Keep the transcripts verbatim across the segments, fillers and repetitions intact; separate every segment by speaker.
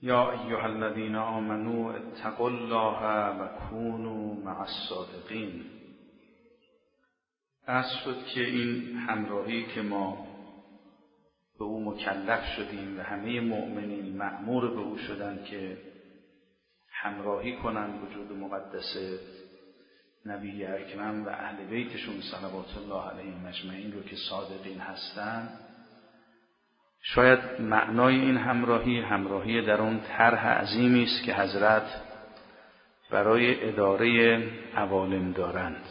Speaker 1: یا ایها الذین آمنوا اتقوا الله و کونوا مع الصادقین. عرض شد که این همراهی که ما به او مکلف شدیم و همه مؤمنین مأمور به او شدند که همراهی کنند وجود مقدس نبی اکرم و اهل بیتشون صلوات الله علیهم اجمعین رو که صادقین هستند، شاید معنای این همراهی همراهی در اون طرح عظیمی است که حضرت برای اداره عوالم دارند.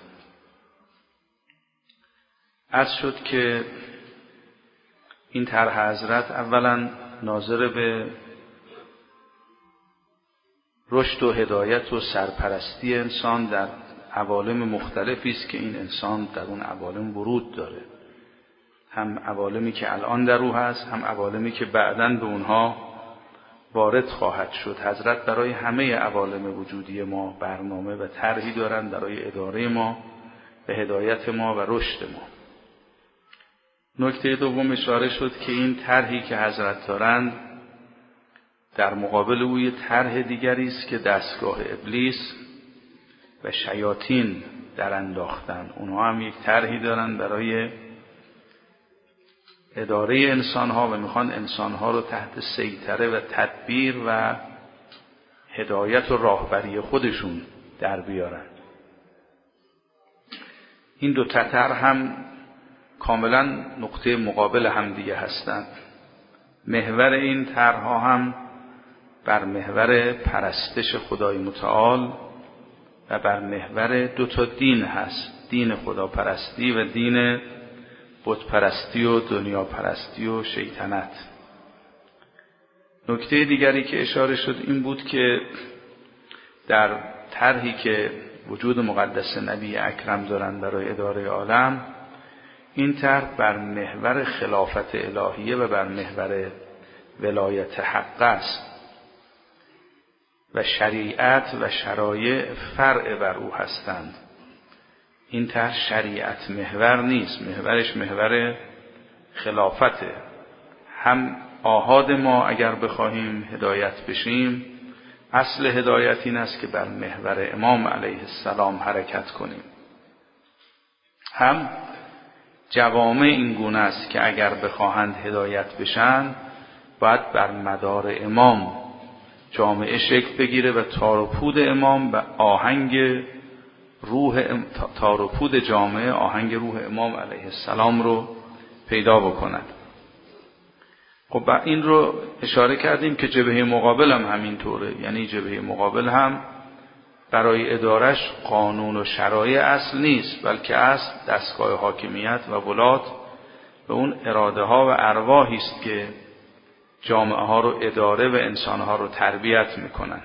Speaker 1: عرض شد که این طرح حضرت اولا ناظر به رشد و هدایت و سرپرستی انسان در عوالم مختلفی است که این انسان در اون عوالم ورود داره، هم عوالمی که الان در او هست، هم عوالمی که بعداً به اونها وارد خواهد شد. حضرت برای همه عوالم وجودی ما برنامه و طرحی دارند برای اداره ما و هدایت ما و رشد ما. نکته دوم اشاره شد که این طرحی که حضرت دارند در مقابل او یه طرح دیگری است که دستگاه ابلیس و شیاطین در انداختن. اونها هم یک طرحی دارن برای اداره انسانها و میخوان انسانها رو تحت سیطره و تدبیر و هدایت و راهبری خودشون در بیارن. این دو طرح هم کاملا نقطه مقابل هم دیگه هستند. محور این طرحها هم بر محور پرستش خدای متعال و بر محور دو تا دین هست، دین خداپرستی و دین بت پرستی و دنیا پرستی و شیطنت. نکته دیگری که اشاره شد این بود که در طرحی که وجود مقدس نبی اکرم دارند برای اداره عالم، این طرح بر محور خلافت الهیه و بر محور ولایت حق است و شریعت و شرایع فرع بر او هستند. این طرح شریعت محور نیست، محورش محور خلافته. هم آحاد ما اگر بخواهیم هدایت بشیم، اصل هدایت این است که بر محور امام علیه السلام حرکت کنیم. هم جوامع این گونه است که اگر بخواهند هدایت بشن، باید بر مدار امام جامعه شکل بگیره و تار و پود امام و آهنگ روح ام... تار و پود جامعه آهنگ روح امام علیه السلام رو پیدا بکند. خب این رو اشاره کردیم که جبهه مقابل هم همینطوره، یعنی جبهه مقابل هم برای ادارش قانون و شرایع اصل نیست، بلکه اصل دستگاه حاکمیت و ولات و اون اراده ها و ارواحی است که جامعه ها رو اداره و انسان ها رو تربیت میکنن.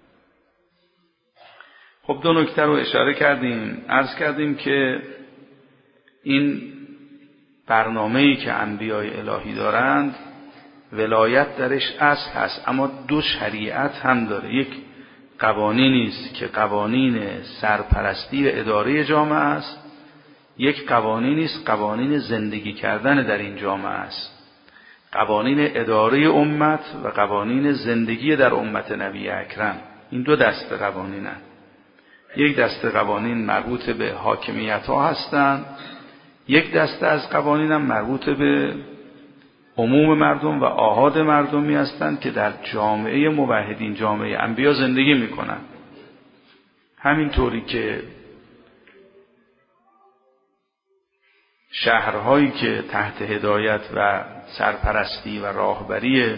Speaker 1: خب دو نکته رو اشاره کردیم. عرض کردیم که این برنامه‌ای که انبیای الهی دارند ولایت درش اصل هست، اما دو شریعت هم داره. یک قوانینی است که قوانین سرپرستی و اداره جامعه است، یک قوانینی است قوانین زندگی کردن در این جامعه است، قوانین اداره امت و قوانین زندگی در امت نبی اکرم. این دو دسته قوانین هست. یک دسته قوانین مربوط به حاکمیت ها هستند، یک دسته از قوانین هم مربوط به عموم مردم و آحاد مردمی هستند که در جامعه موحدین، جامعه انبیا زندگی میکنند. همینطوری که شهرهایی که تحت هدایت و سرپرستی و راهبری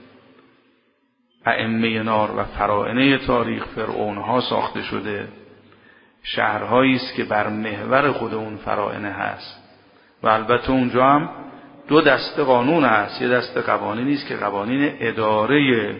Speaker 1: ائمه نار و فراعنه تاریخ فرعونها ساخته شده، شهرهایی است که بر محور خود اون فراعنه هست و البته اونجا هم دو دسته قانون هست. یه دسته قوانینی است که قوانین اداره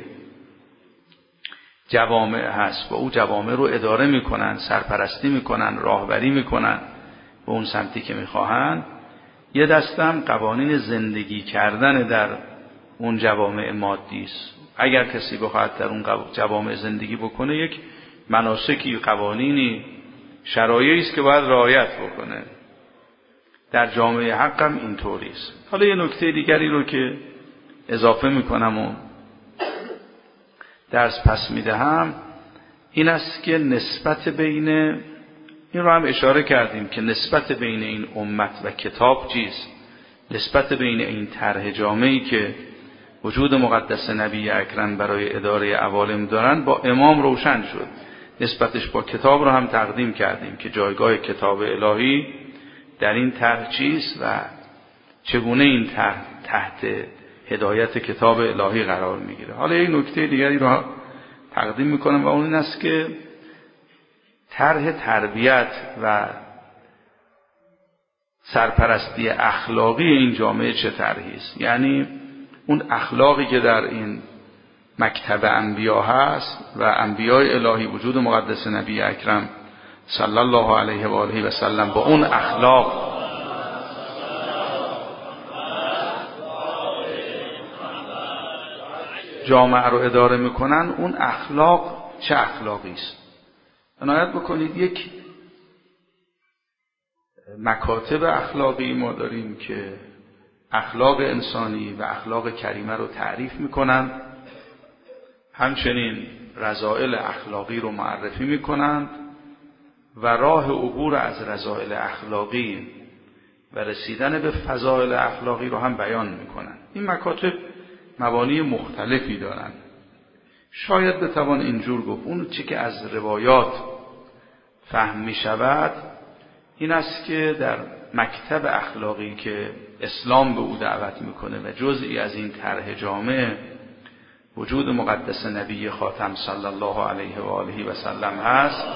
Speaker 1: جوامع هست و او جوامع رو اداره میکنن، سرپرستی میکنن، راهبری میکنن به اون سمتی که میخواهند. یه دسته هم قوانین زندگی کردن در اون جوامع مادی است. اگر کسی بخواد در اون جوامع زندگی بکنه، یک مناسکی، قوانینی، شرایعی است که باید رعایت بکنه. در جامعه حق هم اینطوری است. حالا یه نکته دیگری رو که اضافه میکنم و درس پس میدهم این است که نسبت بین، این رو هم اشاره کردیم که نسبت بین این امت و کتاب چیست، نسبت بین این طرح جامعی که وجود مقدس نبی اکرم برای اداره عوالم دارن با امام روشن شد. نسبتش با کتاب رو هم تقدیم کردیم که جایگاه کتاب الهی در این طرح چیست و چگونه این طرح تحت هدایت کتاب الهی قرار میگیره. حالا یک نکته دیگری رو تقدیم میکنم و اون این است که طرح تربیت و سرپرستی اخلاقی این جامعه چه طرحی است. یعنی اون اخلاقی که در این مکتب انبیا هست و انبیای الهی وجود مقدس نبی اکرم صلی الله علیه و آله و سلم با اون اخلاق جامعه رو اداره میکنن، اون اخلاق چه اخلاقی است؟ عنایت بکنید یک مکاتب اخلاقی ما داریم که اخلاق انسانی و اخلاق کریمه رو تعریف میکنن، همچنین رذائل اخلاقی رو معرفی میکنند و راه عبور از رذائل اخلاقی و رسیدن به فضائل اخلاقی رو هم بیان میکنن. این مکاتب مبانی مختلفی دارن. شاید بتوان اینجور گفت اون چی که از روایات فهم می شود این است که در مکتب اخلاقی که اسلام به او دعوت میکنه و جزئی از این طرح جامعه وجود مقدس نبی خاتم صلی الله علیه و آله و سلم هست،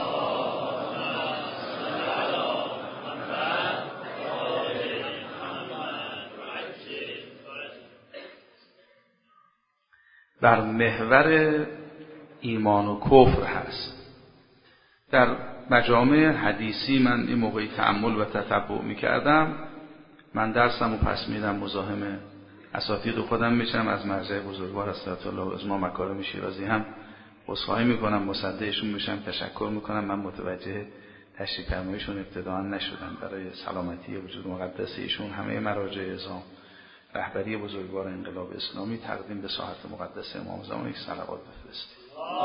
Speaker 1: بر محور ایمان و کفر هست. در مجامع حدیثی من این موقعی تأمل و تتبع میکردم، من درسم و پس میدم مزاحم اساتید خودم میشم، از مرجع بزرگوار حضرت الله عظما مکارم شیرازی هم عذرخواهی میکنم، مصدقشون میشم، تشکر میکنم. من متوجه تشریف فرمایشون ابتداء نشدم، برای سلامتی وجود مقدس ایشون همه مراجع اعظام رهبری بزرگوار انقلاب اسلامی تقدیم به ساحت مقدس امام زمان یک صلوات بفرستید.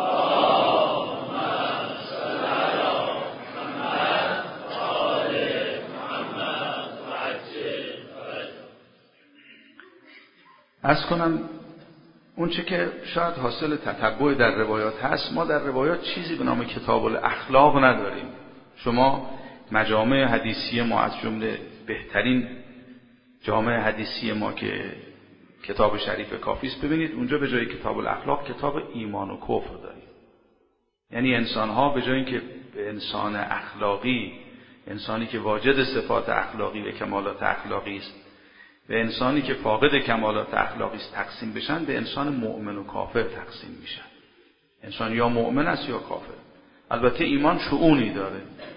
Speaker 1: عرض کنم اون چه که شاید حاصل تتبع در روایات هست، ما در روایات چیزی به نام کتاب الاخلاق نداریم. شما مجامع حدیثی ما از جمله بهترین جامع حدیثی ما که کتاب شریف کافی است، ببینید اونجا به جای کتاب الاخلاق کتاب ایمان و کفر داریم. یعنی انسان‌ها به جای اینکه به انسان اخلاقی، انسانی که واجد صفات اخلاقی و کمالات اخلاقی است، به انسانی که فاقد کمالات اخلاقی است تقسیم بشن، به انسان مؤمن و کافر تقسیم میشن. انسان یا مؤمن است یا کافر. البته ایمان شؤونی داره.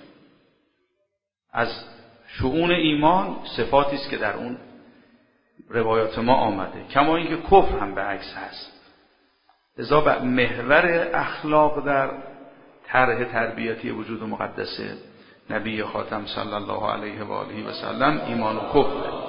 Speaker 1: از شؤون ایمان صفاتی است که در اون روایات ما آمده، کما اینکه کفر هم به عکس هست. لذا به محور اخلاق در طرح تربیتی وجود مقدس نبی خاتم صلی الله علیه و آله و سلم ایمان و کفر.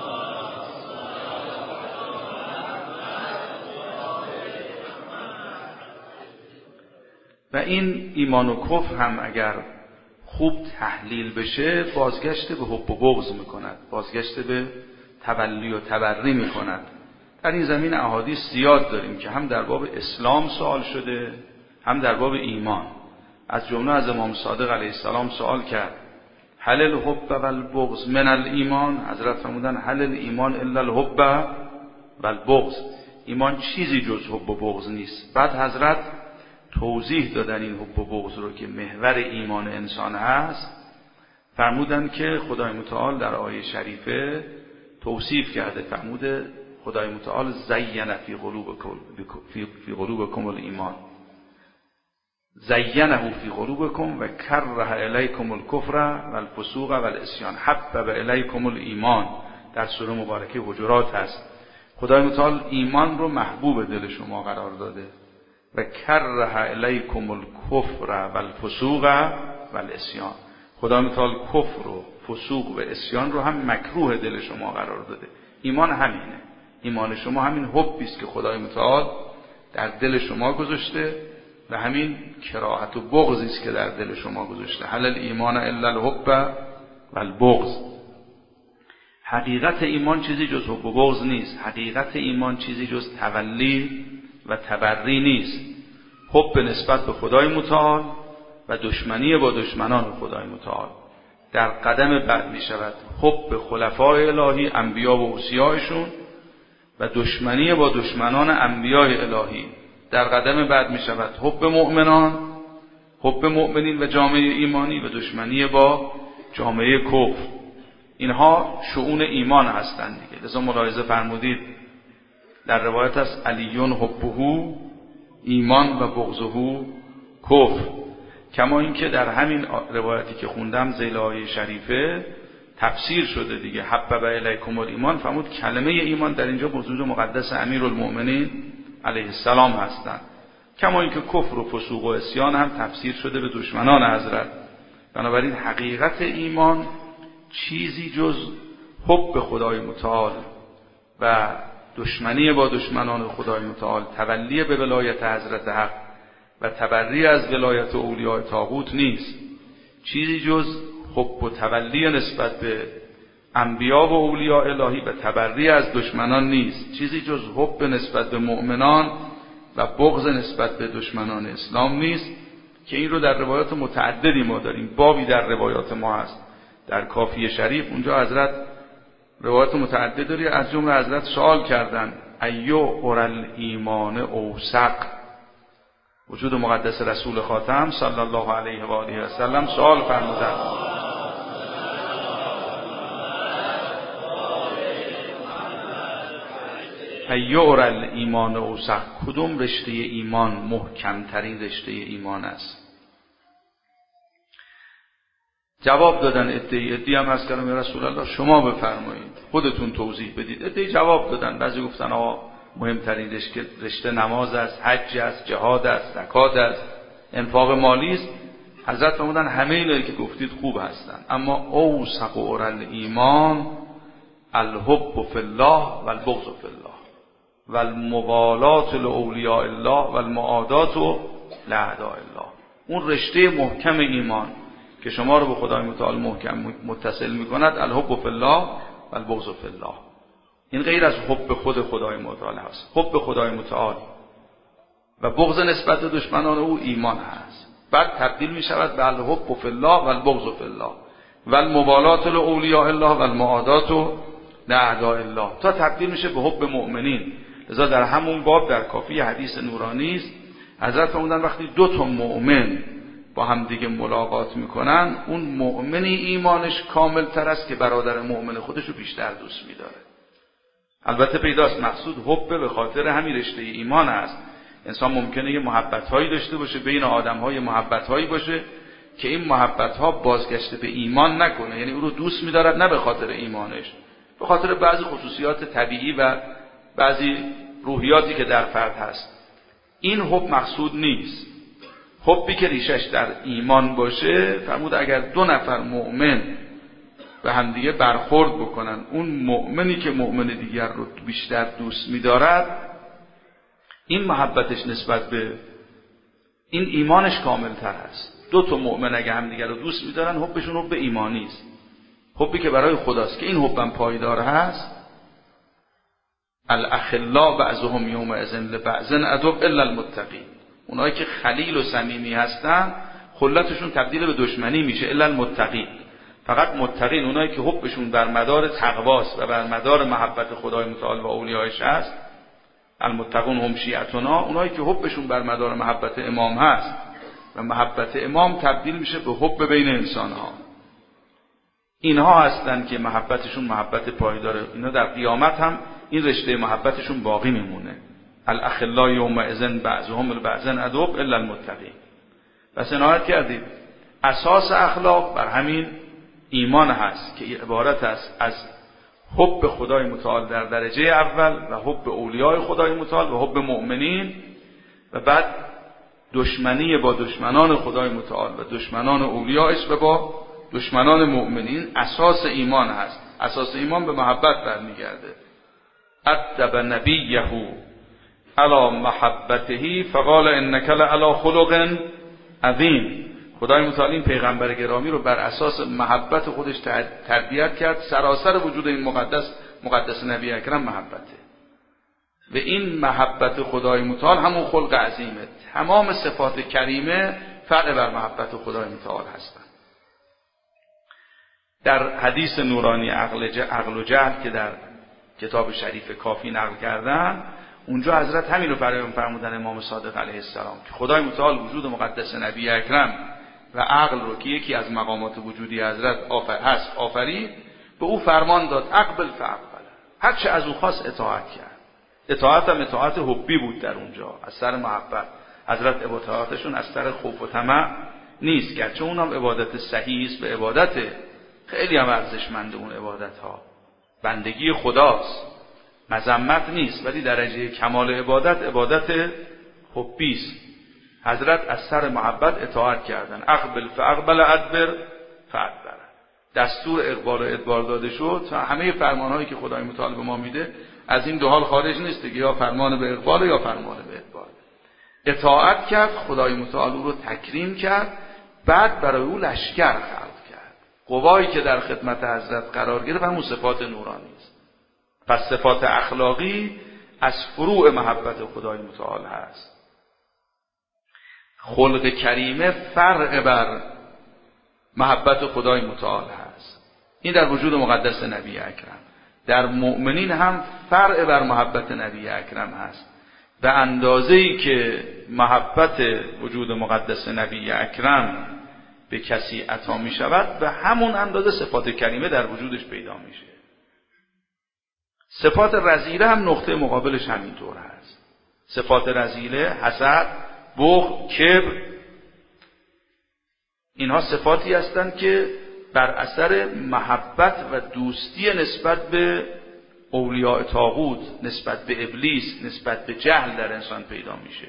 Speaker 1: و این ایمان و کفر هم اگر خوب تحلیل بشه بازگشت به حب و بغض میکند، بازگشت به تولی و تبری میکند. در این زمین احادیث زیاد داریم که هم در باب اسلام سوال شده هم در باب ایمان. از جمله از امام صادق علیه السلام سوال کرد هل الحب والبغض من الایمان؟ حضرت فرمودن هل الایمان الا الحب والبغض؟ ایمان چیزی جز حب و بغض نیست. بعد حضرت توضیح دادن این حب و بغض رو که محور ایمان انسان هست، فرمودن که خدای متعال در آیه شریفه توصیف کرده، فرموده خدای متعال زین فی قلوبکم فی قلوبکم الایمان، زینه فی قلوبکم و کره الیکم الکفر والفسوق والعصیان حبب الیکم الایمان. در سوره مبارکه حجرات هست. خدای متعال ایمان رو محبوب دل شما قرار داده و کره الیکم الکفر والفسوق والعصیان. خدای متعال کفر و فسوق و عصیان رو هم مکروه دل شما قرار داده. ایمان همینه. ایمان شما همین حبی است که خدای متعال در دل شما گذاشته و همین کراهت و بغضی است که در دل شما گذاشته. هل الایمان الا الحب و البغض. حقیقت ایمان چیزی جز حب و بغض نیست. حقیقت ایمان چیزی جز تولی و تبری نیست. حب نسبت به خدای متعال و دشمنی با دشمنان خدای متعال. در قدم بعد می شود حب خلفای الهی، انبیا و اوصیایشون، و دشمنی با دشمنان انبیای الهی. در قدم بعد می شود حب مؤمنان، حب مؤمنین و جامعه ایمانی، و دشمنی با جامعه کفر. اینها شؤون ایمان هستند دیگه. لذا ملاحظه فرمودید در روایت از علیون حبه ایمان و بغضه کفر. کما اینکه در همین روایتی که خوندم ذیل آیه شریفه تفسیر شده دیگه، حبب الیکم الایمان، فرمود کلمه ایمان در اینجا بوجود مقدس امیرالمؤمنین علیه السلام هستند. کما اینکه کفر و فسوق و عصیان هم تفسیر شده به دشمنان حضرت. بنابراین حقیقت ایمان چیزی جز حب خدای متعال و دشمنی با دشمنان خدای متعال، تولی به ولایت حضرت حق و تبری از ولایت اولیاء طاغوت نیست. چیزی جز حب و تولی نسبت به انبیا و اولیاء الهی و تبری از دشمنان نیست. چیزی جز حب نسبت به مؤمنان و بغض نسبت به دشمنان اسلام نیست، که این رو در روایات متعددی ما داریم. بابی در روایات ما هست در کافی شریف، اونجا حضرت روایات متعدد داری. از جمله حضرت سوال کردن ایو اورل ایمان اوثق. وجود مقدس رسول خاتم صلی الله علیه و آله و سلم سوال فرمودند ایو اورل ایمان اوثق، کدوم رشته ایمان محکمترین رشته ایمان است؟ جواب دادن عده‌ای عده‌ای هم از کلام رسول الله شما بفرمایید، خودتون توضیح بدید. عده‌ای جواب دادن، بعضی گفتن آقا مهمترین رشته, رشته نماز است، حج است، جهاد است، زکات است، انفاق مالی است. حضرت فرمودن همه اینایی که گفتید خوب هستند، اما اوثق اورل ایمان الحب فی الله و البغض فی الله و الموالات لاولیاء الله و المعادات لاعداء الله. اون رشته محکم ایمان که شما رو به خدای متعال محکم متصل میکند الحب فی الله و البغض فی الله. این غیر از حب خود خدای متعال هست. حب خدای متعال و بغض نسبت به دشمنان او ایمان هست. بعد تبدیل می شود به الحب فی الله و البغض فی الله و الموالات لاولیاء الله و المعادات لاعداء الله، تا تبدیل میشه به حب مؤمنین. لذا در همون باب در کافی حدیث نورانی است حضرت فرمودن وقتی دو تا مؤمن با هم دیگه ملاقات میکنن، اون مؤمنی ایمانش کامل تر است که برادر مؤمن خودشو بیشتر دوست میداره. البته پیداست مقصود حب به خاطر همین رشته ایمان است. انسان ممکنه یه محبت‌هایی داشته باشه بین آدم‌های، محبت‌هایی باشه که این محبت‌ها بازگشت به ایمان نکنه، یعنی او رو دوست می‌دارد نه به خاطر ایمانش، به خاطر بعضی خصوصیات طبیعی و بعضی روحیاتی که در فرد هست. این حب مقصود نیست. حبی که ریشش در ایمان باشه، فرمود اگر دو نفر مؤمن به همدیگه برخورد بکنن، اون مؤمنی که مؤمن دیگر رو بیشتر دوست می‌دارد، این محبتش نسبت به این ایمانش کامل‌تر است. دو تا مؤمن اگه همدیگر رو دوست می‌دارن، حبشون حب ایمانی است، حبی که برای خداست، که این حبم پایدار هست. الاخلاء بعضهم یومئذ لبعض عدو الا المتقین. اونایی که خلیل و صمیمی هستن خلتشون تبدیل به دشمنی میشه الا المتقین. فقط متقین، اونایی که حبشون بر مدار تقواست و بر مدار محبت خدای متعال و اولیایش هست. المتقون هم شیعتنا، اونایی که حبشون بر مدار محبت امام هست و محبت امام تبدیل میشه به حب بین انسانها. اینها هستن که محبتشون محبت پایداره. اینا در قیامت هم این رشته محبتشون باقی میمونه. الاخلاء یومئذ بعضهم لبعض عدو الا المتقین. پس عنایت کردید اساس اخلاق بر همین ایمان هست که عبارت است از حب خدای متعال در درجه اول و حب اولیای خدای متعال و حب مؤمنین، و بعد دشمنی با دشمنان خدای متعال و دشمنان اولیایش و با دشمنان مؤمنین. اساس ایمان هست. اساس ایمان به محبت برمیگرده. ادب نبیه علی محبته فقال انک لعلی خلق عظیم. خدای متعال این پیغمبر گرامی رو بر اساس محبت خودش تربیت کرد. سراسر وجود این مقدس مقدس نبی اکرم محبته و این محبت خدای متعال همون خلق عظیمه. تمام صفات کریمه فرع بر محبت خدای متعال هستند. در حدیث نورانی عقل و جهل که در کتاب شریف کافی نقل کردن، اونجا حضرت همین رو برای فرمودن امام صادق علیه السلام که خدای متعال وجود مقدس نبی اکرم و عقل رو که یکی از مقامات وجودی حضرت آفر هست آفرید، به او فرمان داد اقبل فاقبل، هر چه از او خواست اطاعت کرد. اطاعت هم اطاعت حبی بود در اونجا، از سر محبت. حضرت اطاعتشون از سر خوف و طمع نیست، گرچه اونم عبادت صحیح است، به عبادت خیلی هم ارزشمند اون عبادت ها، بندگی خداست، مذمت نیست، ولی درجه کمال عبادت عبادت حبی است. حضرت از سر محبت اطاعت کردن. اقبل فاقبل ادبر فادبر، دستور اقبال و ادبار داده شد تا همه فرمانهایی که خدای متعال به ما میده از این دو حال خارج نیست دیگه، یا فرمان به اقبال یا فرمان به ادبار. اطاعت کرد، خدای متعال او رو تکریم کرد، بعد برای او لشکر خلق کرد. قوایی که در خدمت حضرت قرار گرفت همون صفات نورانی است. پس صفات اخلاقی از فروع محبت خدای متعال هست. خلق کریمه فرع بر محبت خدای متعال هست. این در وجود مقدس نبی اکرم. در مؤمنین هم فرع بر محبت نبی اکرم هست. به اندازه‌ای که محبت وجود مقدس نبی اکرم به کسی عطا می شود، به همون اندازه صفات کریمه در وجودش پیدا میشه. صفات رذیله هم نقطه مقابلش همینطور هست. صفات رذیله، حسد، بخل، کبر، اینها صفاتی هستند که بر اثر محبت و دوستی نسبت به اولیاء طاغوت، نسبت به ابلیس، نسبت به جهل در انسان پیدا میشه.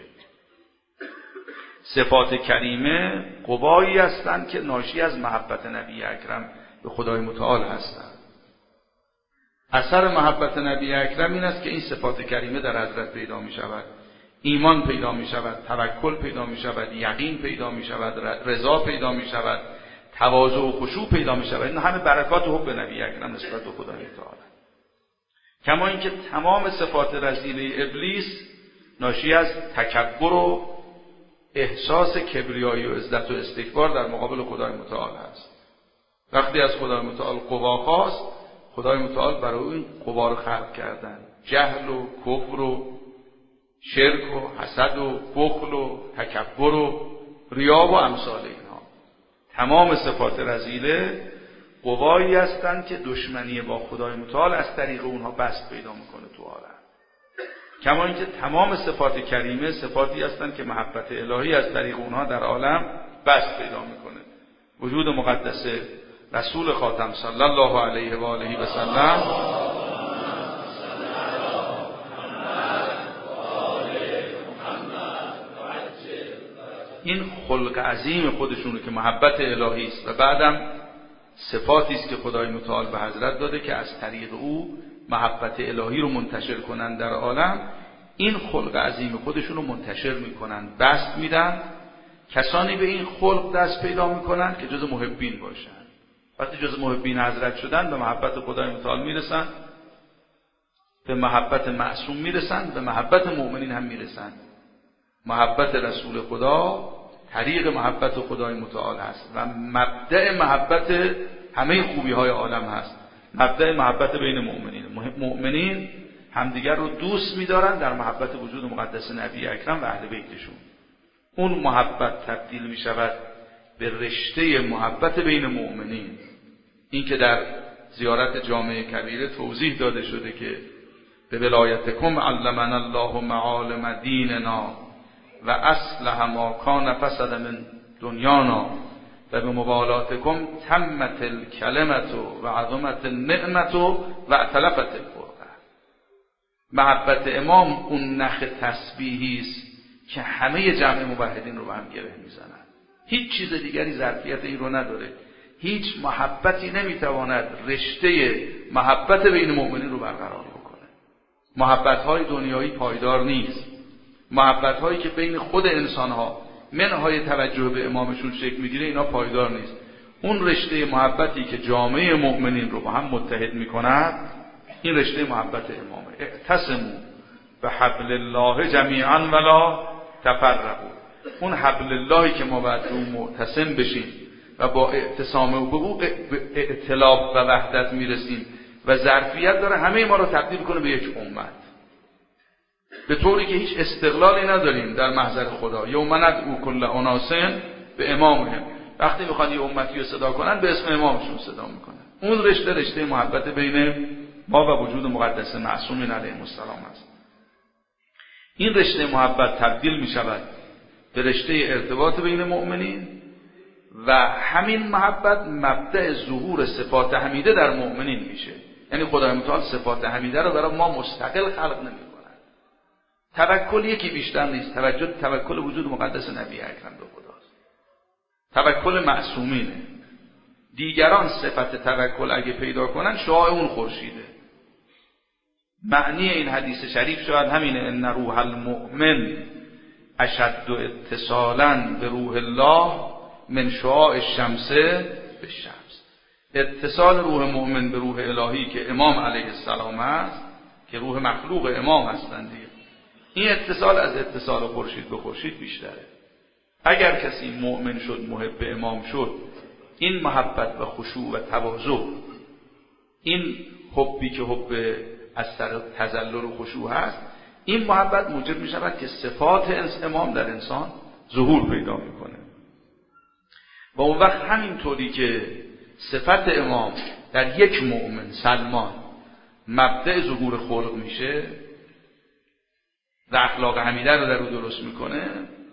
Speaker 1: صفات کریمه قوایی هستند که ناشی از محبت نبی اکرم به خدای متعال هستند. اثر محبت نبی اکرم این است که این صفات کریمه در حضرت پیدا می شود. ایمان پیدا می شود، توکل پیدا می شود، یقین پیدا می شود، رضا پیدا می شود، تواضع و خشوع پیدا می شود. این همه برکات حب نبی اکرم نسبت به خدای متعال. کما اینکه تمام صفات رذیله ابلیس ناشی از تکبر و احساس کبریایی و عزت و استکبار در مقابل خدای متعال است. وقتی از خدای متعال قوا خواست، خدای متعال برای این قوا رو خلق کردن. جهل و کفر و شرک و حسد و بخل و تکبر و ریا و امثال اینها، تمام صفات رذیله قوایی هستند که دشمنی با خدای متعال از طریق اونها بست پیدا میکنه تو عالم. کما اینکه تمام صفات کریمه صفاتی هستند که محبت الهی از طریق اونها در عالم بست پیدا میکنه. وجود مقدس رسول خاتم صلی الله علیه و آله و سلم این خلق عظیم خودشونه که محبت الهی است و بعدم صفاتی است که خدای متعال به حضرت داده که از طریق او محبت الهی رو منتشر کنن در عالم. این خلق عظیم خودشون رو منتشر میکنن، بست میدن. کسانی به این خلق دست پیدا میکنن که جز محبین باشن. وقتی جز محبین حضرت شدن به محبت خدای متعال میرسن، به محبت معصوم میرسن، به محبت مؤمنین هم میرسن. محبت رسول خدا طریق محبت خدای متعال هست و مبدأ محبت همه خوبی های عالم هست. مبدأ محبت بین مؤمنین. مؤمنین همدیگر رو دوست می‌دارن در محبت وجود مقدس نبی اکرم و اهل بیتشون. اون محبت تبدیل می شود به رشته محبت بین مؤمنین. این که در زیارت جامع کبیره توضیح داده شده که به ولایتکم علمنا الله معالم دیننا و اصلح ما کان فسد من دنیانا و به مبالاتکم تمت الکلمت و عظمت النعمت و اعتلفت الفرقه. محبت امام اون نخ تسبیحی است که همه جمع موحدین رو به هم گره میزنن. هیچ چیز دیگری ظرفیت این رو نداره. هیچ محبتی نمیتواند رشته محبت بین مؤمنین رو برقرار بکنه. محبت های دنیایی پایدار نیست. محبت هایی که بین خود انسان ها منهای توجه به امامشون شکل میگیره اینا پایدار نیست. اون رشته محبتی که جامعه مؤمنین رو با هم متحد میکند این رشته محبت امامه. اعتصموا بحبل الله جمیعا ولا تفرقوا. اون حبل اللهی که ما باید رو معتصم بشیم و با اعتصام او به او ائتلاف و وحدت میرسیم و ظرفیت داره همه ما رو تبدیل کنه به یک امت، به طوری که هیچ استقلالی نداریم در محضر خدا. یوم ندعو کل اناس به امامهم. وقتی میخوان یه امتی رو صدا کنن به اسم امامشون صدا میکنن. اون رشته رشته محبت بین ما و وجود مقدس معصومین علیهم السلام است. این رشته محبت تبدیل میشود به رشته ارتباط بین مؤمنین و همین محبت مبدأ ظهور صفات حمیده در مؤمنین میشه. یعنی خدای متعال صفات حمیده رو برای ما مستقل خلق نمیکنه. توکل یکی بیشتر نیست. توجه توکل وجود مقدس نبی اکرم به خداست. توکل معصومینه. دیگران صفت توکل اگه پیدا کنن شعاع اون خورشیده. معنی این حدیث شریف شاید همینه: ان روح المؤمن اشد اتصالا به روح الله من شعاع الشمس به شمس. اتصال روح مؤمن به روح الهی که امام علیه السلام است، که روح مخلوق امام هستند، این اتصال از اتصال خورشید به خورشید بیشتره. اگر کسی مؤمن شد، محب امام شد، این محبت و خشوع و تواضع، این حبی که حب از سر تذلل و خشوع هست، این محبت موجب می شود که صفات امام در انسان ظهور پیدا میکنه. و اون وقت همینطوری که صفت امام در یک مؤمن سلمان مبدأ ظهور خلق میشه و اخلاق حمیده رو در او درست میکنه،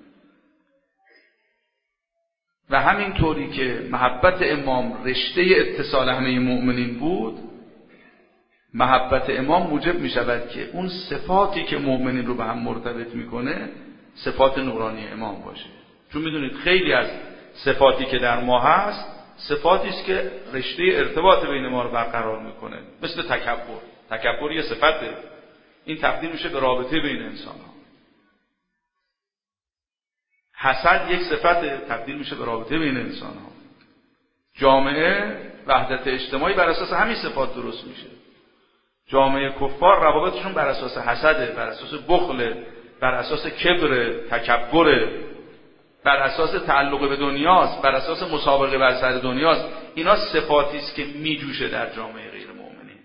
Speaker 1: و همینطوری که محبت امام رشته اتصال همه مؤمنین بود، محبت امام موجب میشود که اون صفاتی که مؤمنین رو به هم مرتبط میکنه صفات نورانی امام باشه. چون میدونید خیلی از صفاتی که در ما هست صفاتی است که رشته ارتباط بین ما رو برقرار میکنه، مثل تکبر. تکبر یه صفته، این تبدیل میشه به رابطه بین انسان ها. حسد یک صفته، تبدیل میشه به رابطه بین انسان ها. جامعه وحدت اجتماعی بر اساس همین صفات درست میشه. جامعه کفار روابطشون بر اساس حسده، بر اساس بخل، بر اساس کبر، تکبر، بر اساس تعلق به دنیاست، بر اساس مسابقه بر سر دنیاست. اینا صفاتی است که میجوشه در جامعه غیر مؤمنین.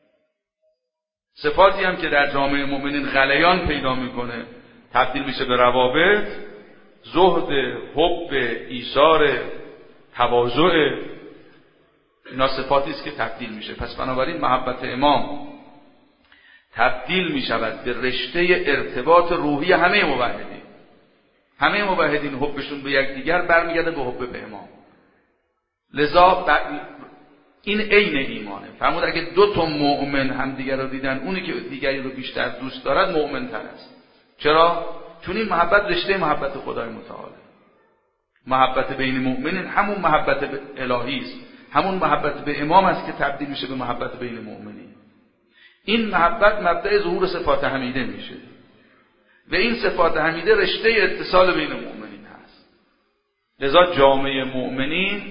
Speaker 1: صفاتی هم که در جامعه مؤمنین غلیان پیدا میکنه، تبدیل میشه به روابط، زهد، حب، ایثار، تواضع. اینا صفاتی است که تبدیل میشه. پس بنابراین محبت امام تبدیل میشود به رشته ارتباط روحی همه موحدین. همه موحدین حبشون به یکدیگر برمیگرده به حب به امام. لذا این عین ایمانه. فرمود اگه دو تا مؤمن هم دیگر رو دیدن، اونی که دیگری رو بیشتر دوست دارد مؤمن تر است. چرا؟ چون این محبت رشته محبت خدای متعاله. محبت بین مؤمنین همون محبت الهی است، همون محبت به امام است که تبدیل میشه به محبت بین مؤمنین. این محبت مبدأ ظهور صفات حمیده میشه و این صفات حمیده رشته اتصال بین مؤمنین هست. لذا جامعه مؤمنین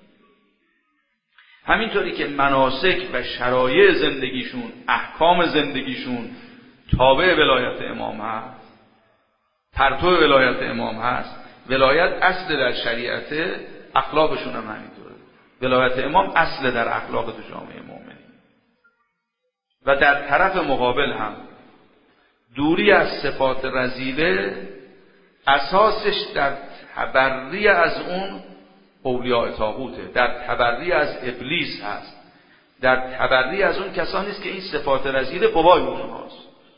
Speaker 1: همینطوری که مناسک و شرایع زندگیشون، احکام زندگیشون تابع ولایت امام هست، پرتو ولایت امام هست، ولایت اصل در شریعت، اخلاقشون هم همینطوره. ولایت امام اصل در اخلاق تو جامعه مؤمنین. و در طرف مقابل هم دوری از صفات رذیله اساسش در تبری از اون اولیاء طاغوته، در تبری از ابلیس هست، در تبری از اون کسانی است که این صفات رذیله قوای اونهاست.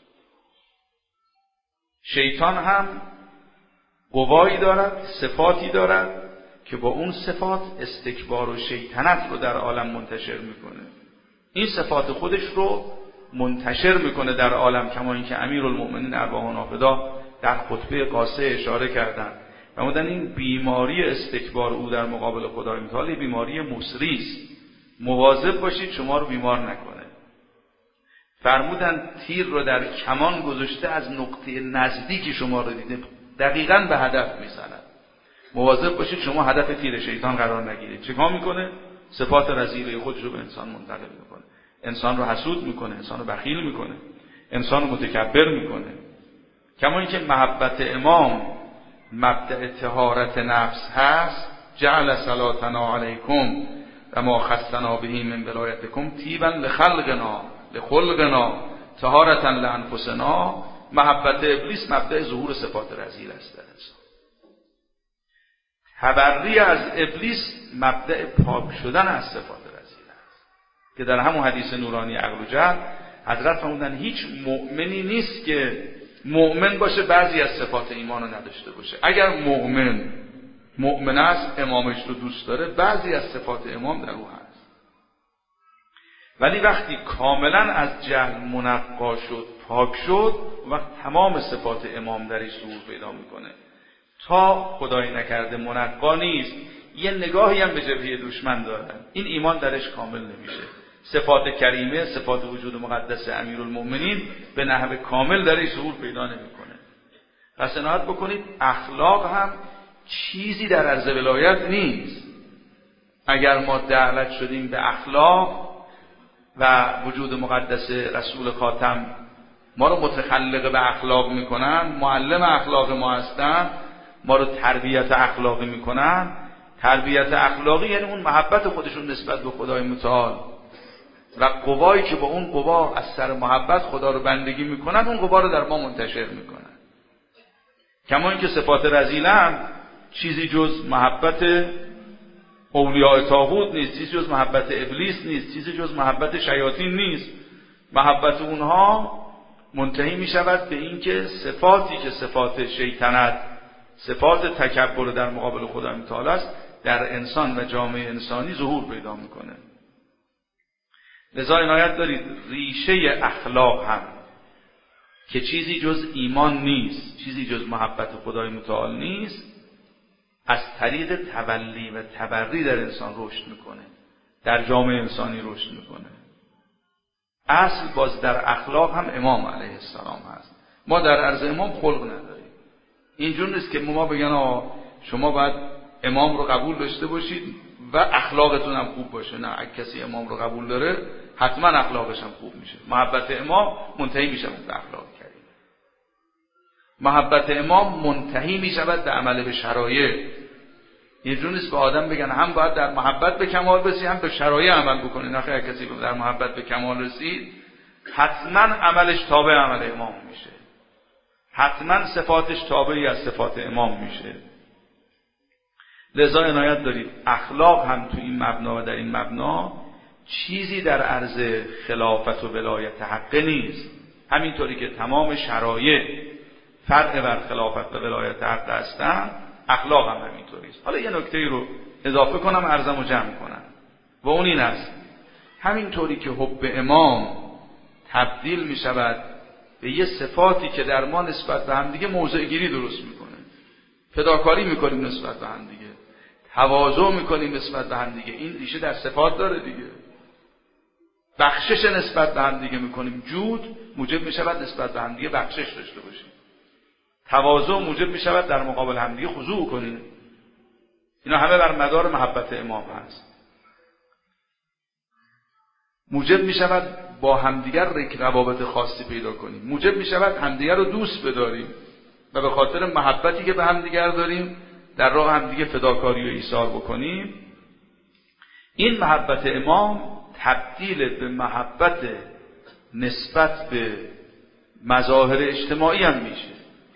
Speaker 1: شیطان هم قوایی دارد، صفاتی دارد که با اون صفات استکبار و شیطنت رو در عالم منتشر میکنه. این صفات خودش رو منتشر میکنه در عالم، کما اینکه امیرالمؤمنین ارواح نافدا در خطبه قاصه اشاره کردن و مدن این بیماری استکبار او در مقابل خدای متعال بیماری مصری است. مواظب باشید شما رو بیمار نکنه. فرمودن تیر رو در کمان گذاشته از نقطه نزدیکی شما رو دیده دقیقاً به هدف میزنه. مواظب باشید شما هدف تیر شیطان قرار نگیرید. چیکار میکنه؟ صفات رذیله خودش رو به انسان منتقل میکنه. انسان رو حسود میکنه، انسان رو بخیل میکنه، انسان رو متکبر میکنه. کما اینکه محبت امام مبدأ طهارت نفس هست، جعل صلاتنا علیکم و ما خصنا به من ولایتکم طیبا لخلقنا لخلقنا طهارتا لانفسنا. محبت ابلیس مبدأ ظهور صفات رذیل است در انسان. تبری از ابلیس مبدأ پاک شدن از صفات رذیل است که در همون حدیث نورانی عقل و جهل حضرت فرمودن هیچ مؤمنی نیست که مؤمن باشه بعضی از صفات ایمان رو نداشته باشه. اگر مؤمن مؤمن است، امامش رو دوست داره، بعضی از صفات امام در او هست. ولی وقتی کاملا از جهل منقا شد، پاک شد، وقت تمام صفات امام درش ظهور پیدا میکنه. تا خدای نکرده منقا نیست، یه نگاهی هم به جبهه دشمن دارن، این ایمان درش کامل نمیشه. صفات کریمه، صفات وجود مقدس امیرالمؤمنین به نحو کامل درش ظهور پیدا نمیکنه. پس عنایت بکنید اخلاق هم چیزی در عرض ولایت نیست. اگر ما دعوت شدیم به اخلاق و وجود مقدس رسول خاتم ما رو متخلق به اخلاق میکنن، معلم اخلاق ما هستن، ما رو تربیت اخلاقی میکنن. تربیت اخلاقی یعنی اون محبت خودشون نسبت به خدای متعال و قوایی که با اون قوا از سر محبت خدا رو بندگی میکنن، اون قوا رو در ما منتشر میکنن. کما اینکه صفات رذیله هم چیزی جز محبت اولیاء طاغوت نیست، چیزی جز محبت ابلیس نیست، چیزی جز محبت شیاطین نیست. محبت اونها منتهی می شود به اینکه صفاتی که صفات شیطنت، صفات تکبر در مقابل خدای متعال است، در انسان و جامعه انسانی ظهور پیدا میکنه. لذا عنایت دارید ریشه اخلاق هم که چیزی جز ایمان نیست، چیزی جز محبت خدای متعال نیست، از طریق تولی و تبری در انسان رشد میکنه، در جامعه انسانی رشد میکنه. اصل باز در اخلاق هم امام علیه السلام هست. ما در عرض امام خلق نداریم. اینجور نیست که ما بگن آه شما باید امام رو قبول داشته باشید و اخلاقتون هم خوب باشه. نه، اگه کسی امام رو قبول داره حتما اخلاقش هم خوب میشه. محبت امام منتهی میشه به اخلاق کریم. محبت امام منتهی میشود به عمل به شرایع. اینجور نیست به آدم بگن هم باید در محبت به کمال رسید هم به شرایع عمل بکنید. نه خیر، کسی در محبت به کمال رسید حتما عملش تابع عمل امام میشه، حتما صفاتش تابعی از صفات امام میشه. لذا عنایت دارید اخلاق هم تو این مبنا و در این مبنا چیزی در عرض خلافت و ولایت حق نیست. همینطوری که تمام شرایع فرع بر خلافت و ولایت حق هستن، اخلاق هم همینطوری است. حالا یه نکته رو اضافه کنم، عرضمو جمع کنم و اون این است: همینطوری که حب امام تبدیل می شود به یه صفاتی که در ما نسبت به هم دیگه موضع گیری درست میکنه، فداکاری میکنیم نسبت به هم دیگه، تواضع میکنیم نسبت به هم دیگه، این ریشه در صفات داره دیگه. بخشش نسبت به هم دیگه میکنیم، جود موجب میشود نسبت به هم دیگه بخشش داشته باشیم، تواضع موجب میشود در مقابل هم دیگه خضوع کنیم. اینا همه بر مدار محبت امام هست. موجب میشود با همدیگر روابط خاصی پیدا کنیم، موجب میشود همدیگر رو دوست بداریم و به خاطر محبتی که به همدیگر داریم در راه همدیگه فداکاری و ایثار بکنیم. این محبت امام تبدیل به محبت نسبت به مظاهر اجتماعی هم میشه.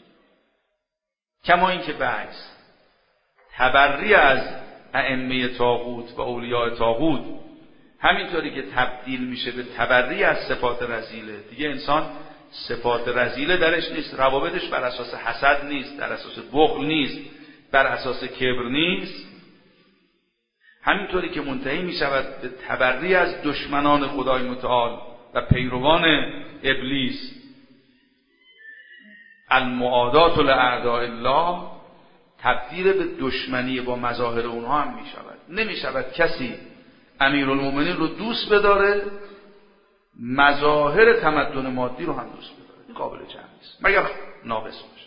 Speaker 1: کما اینکه بعض تبری از ائمه طاغوت و اولیاء طاغوت همینطوری که تبدیل میشه به تبری از صفات رذیله، دیگه انسان صفات رذیله درش نیست، روابطش بر اساس حسد نیست، در اساس بخل نیست، بر اساس کبر نیست. همینطوری که منتهی میشود به تبری از دشمنان خدای متعال و پیروان ابلیس، المعادات لاعداء الله، تبدیل به دشمنی با مظاهر اونها هم میشود. نمیشود کسی امیرالمومنین رو دوست بداره مظاهر تمدن مادی رو هم دوست می‌داره. این قابل جمع نیست مگر ناقص باشه.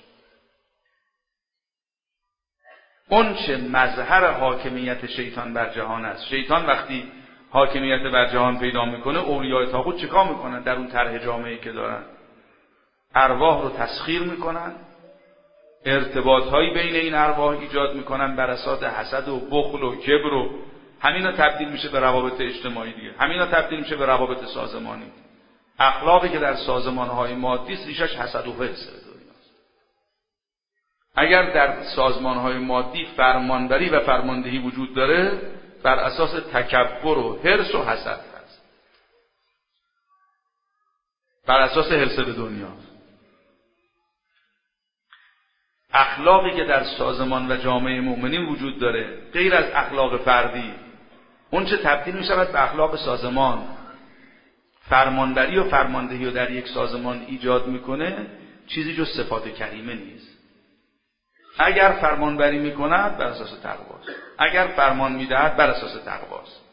Speaker 1: اون چه مظهر حاکمیت شیطان بر جهان است. شیطان وقتی حاکمیت بر جهان پیدا میکنه، اولیاء طاغوت چیکار میکنن در اون طرح جامعه‌ای که دارن؟ ارواح رو تسخیر میکنن، ارتباطهایی بین این ارواح ایجاد میکنن بر اساس حسد و بخل و کبر و همینا تبدیل میشه به روابط اجتماعی دیگه، همینا تبدیل میشه به روابط سازمانی. اخلاقی که در سازمانهای مادی ریشش حسد و حرص دنیاست. اگر در سازمانهای مادی فرمانداری و فرماندهی وجود داره، بر اساس تکبر و حرص و حسد هست، بر اساس حرص به دنیاست. اخلاقی که در سازمان و جامعه مؤمنین وجود داره غیر از اخلاق فردی، اون چه تبدیل می شود به اخلاق سازمان، فرمانبری و فرماندهی رو در یک سازمان ایجاد میکنه، چیزی جز صفات کریمه نیست. اگر فرمانبری میکند بر اساس تقواست، اگر فرمان میدهد بر اساس تقواست.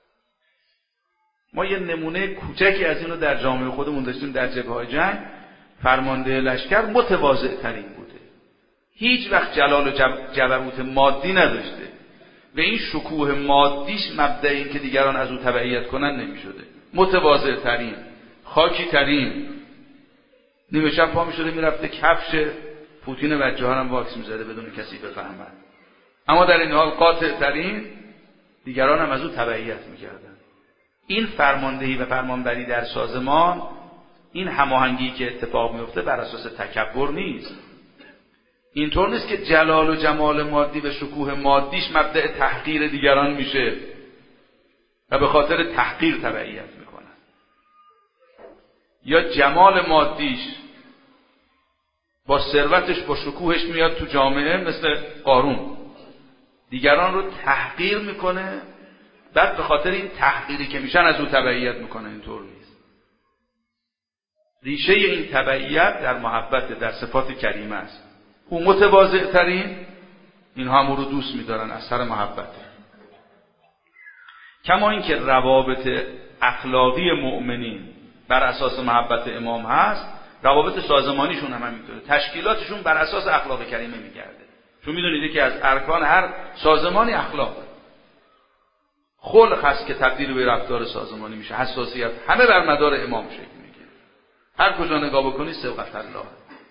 Speaker 1: ما یه نمونه کوچکی از اینو در جامعه خودمون داشتیم. در جبهه‌های جنگ فرمانده لشکر متواضع ترین بوده، هیچ وقت جلال و جبروت مادی نداشته و این شکوه مادیش مبدأ این که دیگران از او تبعیت کنن نمیشده. متواضع ترین، خاکی ترین، نیمه شب پا میشده میرفته کفش پوتین بچه ها هم واکس میزده بدون کسی بفهمد، اما در این حال قاطع ترین، دیگران هم از او تبعیت میکردن. این فرماندهی و فرمانبری در سازمان، این هماهنگی که اتفاق میفته بر اساس تکبر نیست. اینطور نیست که جلال و جمال مادی و شکوه مادیش مبدأ تحقیر دیگران میشه و به خاطر تحقیر تبعیت میکنن، یا جمال مادیش با ثروتش با شکوهش میاد تو جامعه مثل قارون، دیگران رو تحقیر میکنه، بعد به خاطر این تحقیری که میشن از او تبعیت میکنه. اینطور نیست. ریشه این تبعیت در محبت، در صفات کریمه است. او متواضع ترین، اینها هم رو دوست میدارن از سر محبته. کما اینکه روابط اخلاقی مؤمنین بر اساس محبت امام هست، روابط سازمانیشون هم همینطوره، تشکیلاتشون بر اساس اخلاق کریمه میگرده. چون میدونید که از ارکان هر سازمانی اخلاق، خلق هست که تبدیل به رفتار سازمانی میشه، حساسیت، همه بر مدار امام شکل میگیره. هر کجا نگاه بکنید سبقت الله.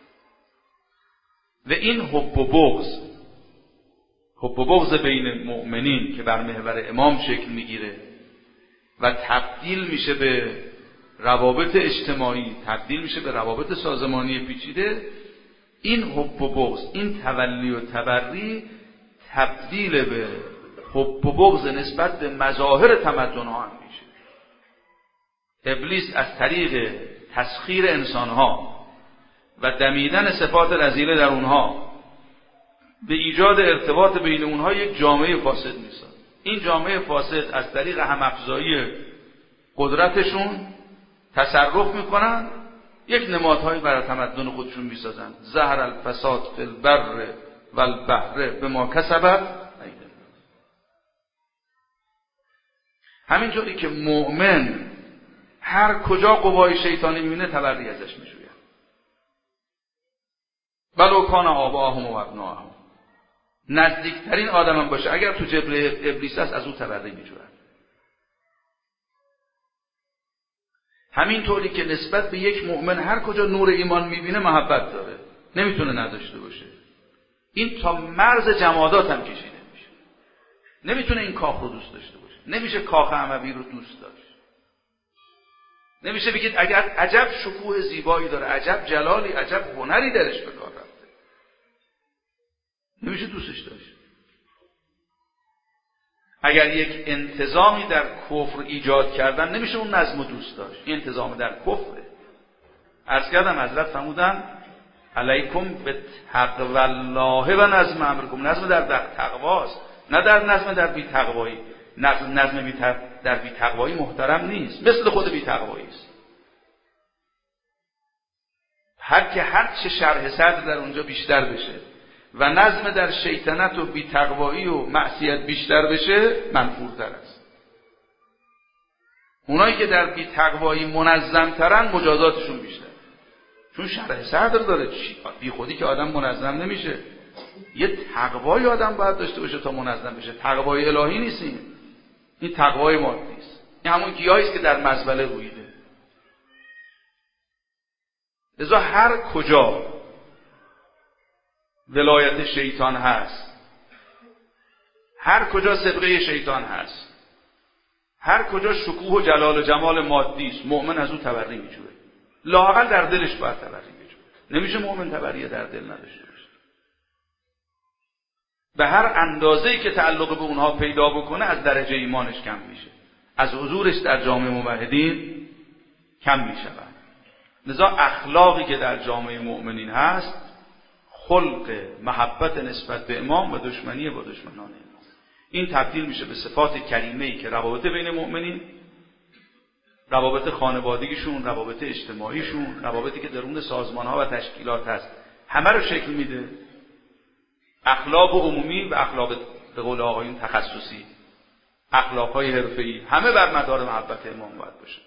Speaker 1: و این حب و بغض، حب و بغض بین مؤمنین که بر محور امام شکل میگیره و تبدیل میشه به روابط اجتماعی، تبدیل میشه به روابط سازمانی پیچیده، این حب و بغض، این تولی و تبری تبدیل به حب و بغض نسبت به مظاهر تمدن ها هم میشه. ابلیس از طریق تسخیر انسانها و دمیدن صفات رذیله در اونها به ایجاد ارتباط بین اونها یک جامعه فاسد میسازه. این جامعه فاسد از طریق همافزایی قدرتشون تصرف میکنن، یک نمادهایی برای تمدن خودشون میسازن. ظهر الفساد فی البر و البحر بما کسبت ایدی الناس. همینجوری که مؤمن هر کجا قوای شیطانی میبینه تبری ازش میشوید. ولو کان آباهم و ابناهم، نزدیکترین آدم باشه اگر تو جبر ابلیس است از او تبری میجوید. همینطوری که نسبت به یک مؤمن هر کجا نور ایمان میبینه محبت داره، نمیتونه نداشته باشه. این تا مرز جمادات هم کشیده میشه. نمیتونه این کاخ رو دوست داشته باشه، نمیشه کاخ اموی رو دوست داشت. نمیشه بگید اگر عجب شکوه زیبایی داره، عجب جلالی، عجب هنری درش به کار رفته، نمیشه دوستش داشت. اگر یک انتظامی در کفر ایجاد کردن، نمیشه اون نظم رو دوست داشت. این انتظام در کفره. عرض کردم حضرت فرمودن علیکم به تقوی الله و نظم امرکم. نظم در تقواست، نه در نظم در بی تقوایی. نظم, نظم بی در بی تقوایی محترم نیست، مثل خود بی تقوایی است. هر که هر چه شرح صدر در اونجا بیشتر بشه و نظم در شیطنت و بی تقوایی و معصیت بیشتر بشه، منفورتر است. اونایی که در بی تقوایی منظم ترن مجازاتشون بیشتر، چون شرح صدر داره. چی بی خودی که آدم منظم نمیشه، یه تقوای آدم باید داشته باشه تا منظم بشه. تقوای الهی نیستیم، این تقوای مادی است. این همون گیاهی است که در مزبله رویده. لذا هر کجا ولایت شیطان هست، هر کجا سبقه شیطان هست، هر کجا شکوه و جلال و جمال مادی است، مؤمن از او تبری میجوه. لااقل در دلش باید تبری میجوه. نمیشه مؤمن تبری در دل نداشته باشه. به هر اندازه‌ای که تعلق به اونها پیدا بکنه از درجه ایمانش کم میشه، از حضورش در جامعه موحدین کم میشود. لذا اخلاقی که در جامعه مؤمنین هست، خلق محبت نسبت به امام و دشمنی با دشمنان امام. این تبدیل میشه به صفات کریمه‌ای که روابط بین مؤمنین، روابط خانوادگیشون، روابط اجتماعیشون، روابطی که درون سازمان‌ها و تشکیلات هست، همه رو شکل میده. اخلاق عمومی و اخلاق به قول آقایون تخصصی، اخلاق‌های حرفه‌ای، همه بر مدار محبت امام باید باشه.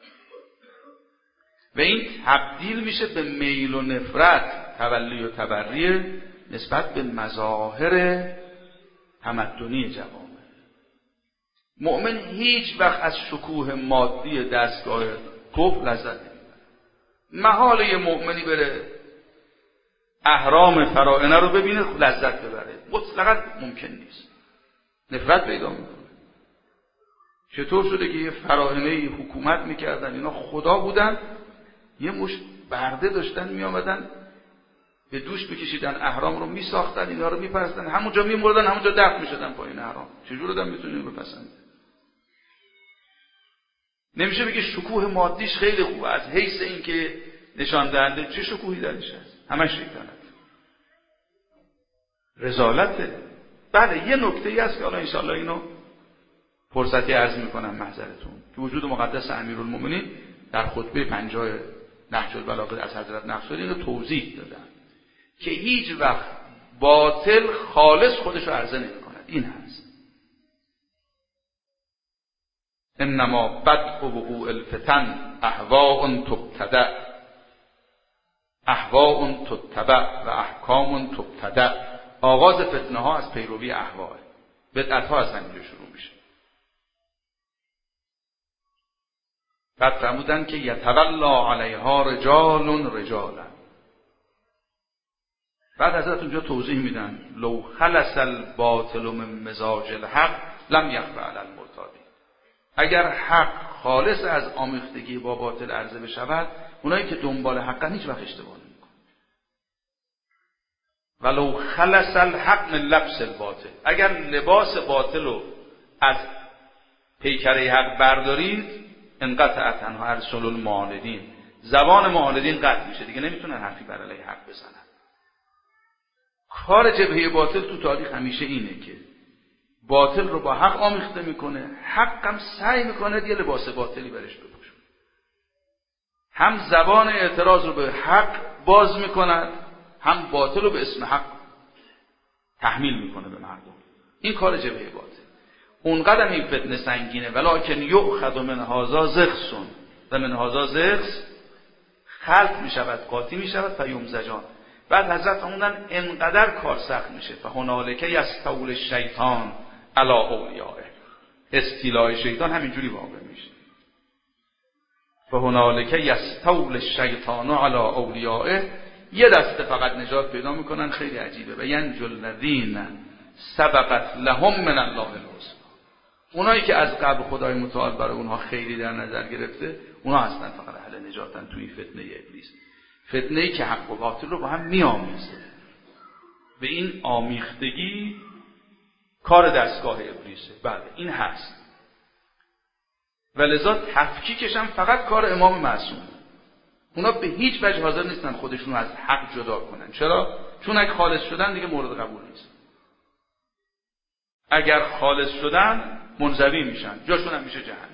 Speaker 1: و این تبدیل میشه به میل و نفرت، تولی و تبری نسبت به مظاهر تمدنی جوامع. مؤمن هیچ وقت از شکوه مادی دستگاه کفر لذت نمیبره. محال یه مؤمنی بره اهرام فرائنه رو ببینه لذت ببره، مطلقاً ممکن نیست. نفرت پیدا میکنه. چطور شده که یه فرائنه حکومت میکردن، اینا خدا بودن، یه مشت برده داشتن میامدن به دوش میکشیدن، اهرام رو میساختن، اینا رو میپرستن، همونجا میمردن، همونجا دفن میشدن پایین اهرام. چجور آدم میتونه اینو بپسنده؟ نمیشه بگه شکوه مادیش خیلی خوبه از حیث این که نشان دهنده چه شکوهی درش هست، همش شیطانت، رذالته. بله یه نکته‌ای هست که حالا ان شاءالله اینو فرصتی عرض میکنم محضرتون، که وجود مقدس امیرالمومنین در خطبه پنجاه نهج البلاغه از حضرت نقشبندی اینو توضیح دادن که هیچ وقت باطل خالص خودشو عرضه نمی‌کند. این هست انما بدء وقوع الفتن اهواء تبتدع اهواء تتبع و احکام تبتدع. آغاز فتنه ها از پیروی اهواء، بدعت ها از همینجا شروع میشه. بعد فرمودن که یتولا علیها رجال رجالا. بعد حضرت اونجا توضیح میدن لو خلص الباطل من مزاج الحق لم یخفى علی المرتادین. اگر حق خالص از آمیختگی با باطل عرضه بشود، اونایی که دنبال حقن هیچ وقت اشتباه نمیکنن. ولو خلص الحق من لبس الباطل. اگر لباس باطل رو از پیکره حق بردارید، انقطع تنها ارسل المعاندین، زبان معاندین قطع میشه، دیگه نمیتونن حرفی بر علیه حق بزنن. کار جبهه باطل تو تاریخ همیشه اینه که باطل رو با حق آمیخته میکنه، حق هم سعی میکنه یه لباس باطلی برش بپوشونه. هم زبان اعتراض رو به حق باز میکند، هم باطل رو به اسم حق تحمیل میکنه به مردم. این کار جبهه باطل. اونقدر این فتنه سنگینه ولکن یؤخذ من هذا زخسون و من هذا زخس، خلط میشود، قاطی میشود و یمزجان. بعد حضرت فرمودن انقدر کار سخت میشه فهنالک یستول الشیطان علی اولیائه. استیلای شیطان همینجوری واقع میشه. فهنالک یستول الشیطان علی اولیائه. یه دسته فقط نجات پیدا میکنن، خیلی عجیبه. و ینجو الذین سبقت لهم من الله الحسنی. اونایی که از قبل خدای متعال برای اونها خیری در نظر گرفته، اونها هستن فقط اهل نجاتن توی فتنه ابلیس. فتنه‌ای که حق و باطل رو با هم میآمیزه. به این آمیختگی کار دستگاه ابلیسه. بله این هست. ولذا تفکیکش هم فقط کار امام معصومه. اونا به هیچ وجه حاضر نیستن خودشون رو از حق جدا کنن. چرا؟ چون اگه خالص شدن دیگه مورد قبول نیست. اگر خالص شدن منزوی میشن، جاشون هم میشه جهنم.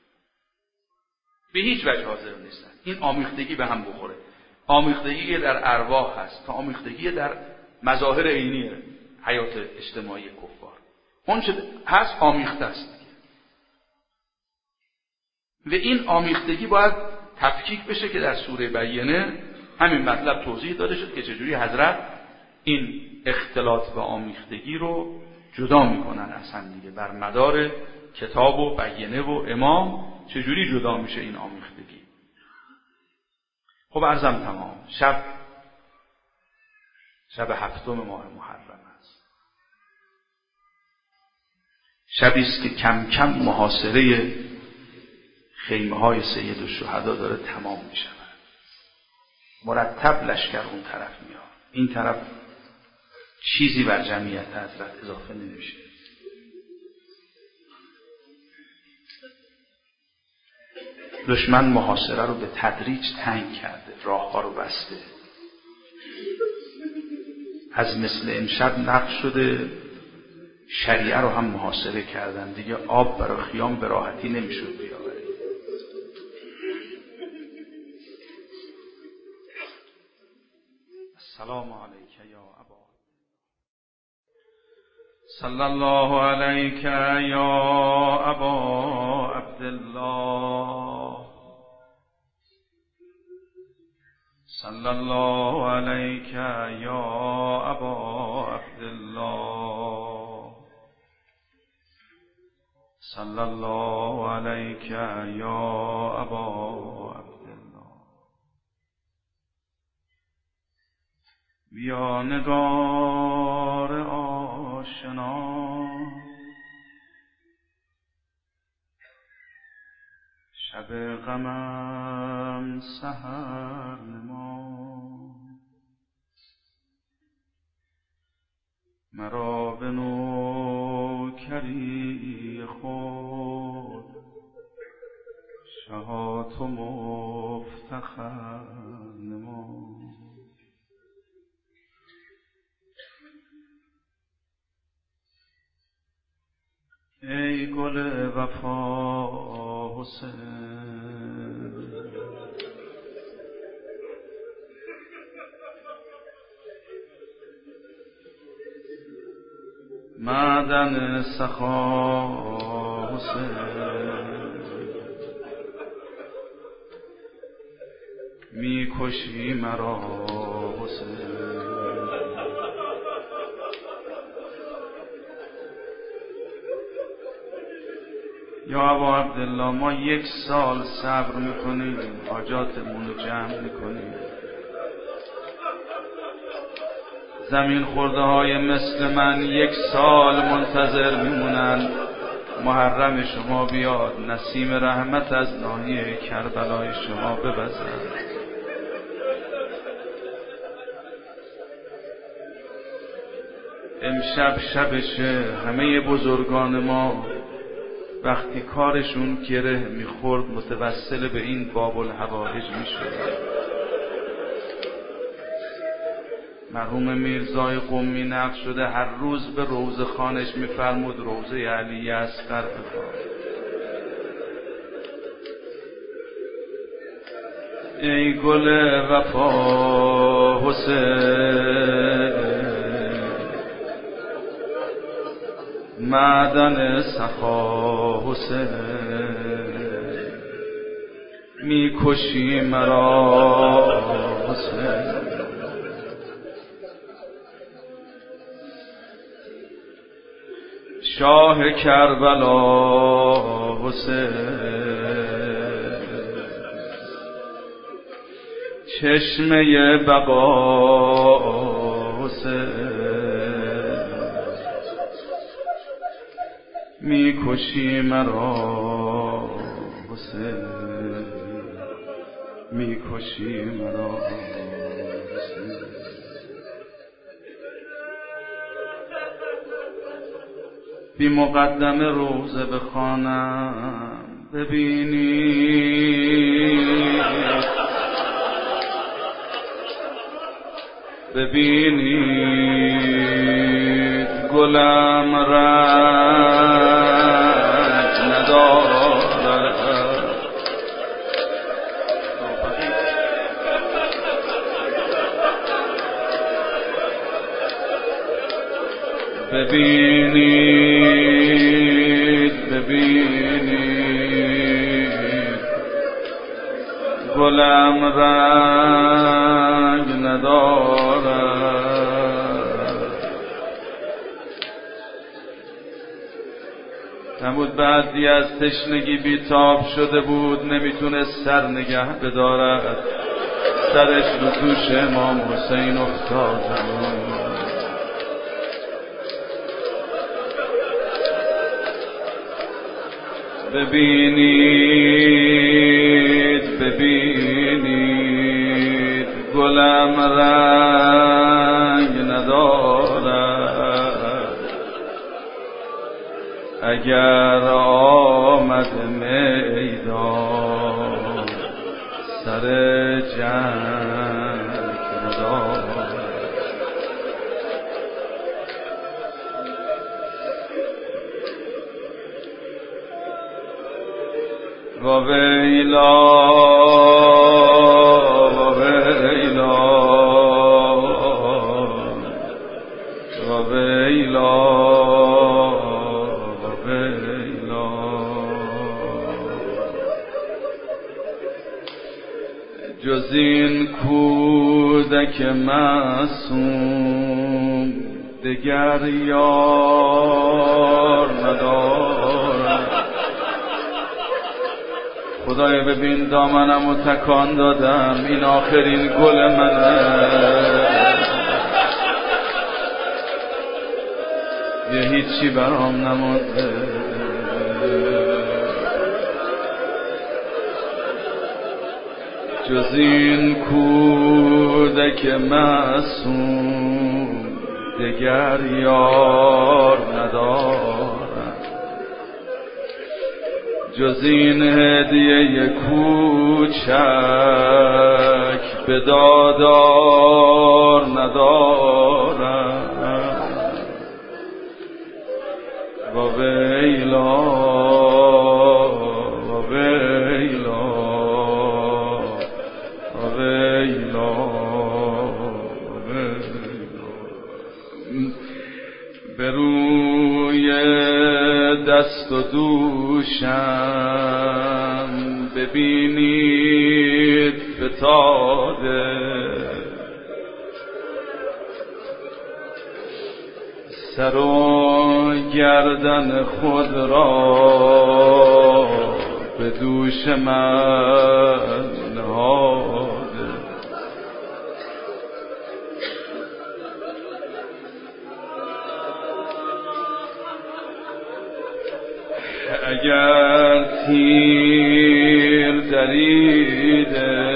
Speaker 1: به هیچ وجه حاضر نیستن این آمیختگی به هم بخوره. آمیختگی در ارواح هست تا آمیختگی در مظاهر عینی حیات اجتماعی کفار. اون چه هست آمیخته است. و این آمیختگی باید تفکیک بشه که در سوره بینه همین مطلب توضیح داده شد که چجوری حضرت این اختلاط و آمیختگی رو جدا میکنن از هم دیگه. بر مدار کتاب و بینه و امام چجوری جدا میشه این آمیختگی. خب عرضم تمام. شب شب هفتم ماه محرم است. شبی است که کم کم محاصره خیمه های سید الشهدا داره تمام می شود. مرتب لشکر اون طرف میاد، این طرف چیزی بر جمعیت حضرت اضافه نمیشه. دشمن محاصره رو به تدریج تنگ کرده، راه ها رو بسته. از مثل امشب نقش شده شریعه رو هم محاصره کردن، دیگه آب برای خیام به راحتی نمیشد بیاورید. السلام علیک یا ابا، صلی الله علیک یا ابا عبدالله، صلی الله علیک یا ابا عبدالله، صلی الله علیک یا ابا عبدالله. بیا نگار آشنا، شب غمم سحر نما، مرا به نوکری خود شهات و مفتخر نما. ای گل وفا حسین، معدن سخا حسین، می کشی مرا حسین. یا ابا عبدالله، ما یک سال صبر میکنیم، حاجاتمون رو جمع میکنیم. زمین خورده های مثل من یک سال منتظر میمونن محرم شما بیاد، نسیم رحمت از ناحیه کربلای شما بوزد. امشب شبشه. همه بزرگان ما وقتی کارشون گره میخورد متوسل به این باب الحوائج میشد. مرحوم میرزای قمی نقل شده هر روز به روضه خانش میفرمود روضه علی اصغر بخوان. ای گل وفا حسین، معدن سخا حسین، می کشی مرا حسین. شاه کربلا حسین، چشمه بقا حسین، می کشی مرا حسین، می کشی مرا حسین. بی مقدم روزه بخوانم ببینید، ببینید گلم رنگ ندارد. ببینید ببینید گلم رنگ ندارد. نمود بعدی از تشنگی بیتاب شده بود، نمیتونست سر نگه بدارد، سرش رو دوش امام حسین افتاده بود. ببینید ببینید گلم رنگ ندارد، اگر آمد میدان سر جنگ ندارد. و ویلا و ویلا و ویلا و ویلا، جز این کودک معصوم دگر یار ندارد. خدایا ببین دامنمو تکان دادم، این آخرین گل منه، یه هیچی برام نمونده. جز این کودک معصوم دگر یار ندارم، جز این هدیه کوچک به دادار ندارم. و ویلا و ویلا و ویلا و ویلا، به روی دست و دوشم ببینید فتاده، سر و گردن خود را به دوش من نهاده. اگر تیر دریده،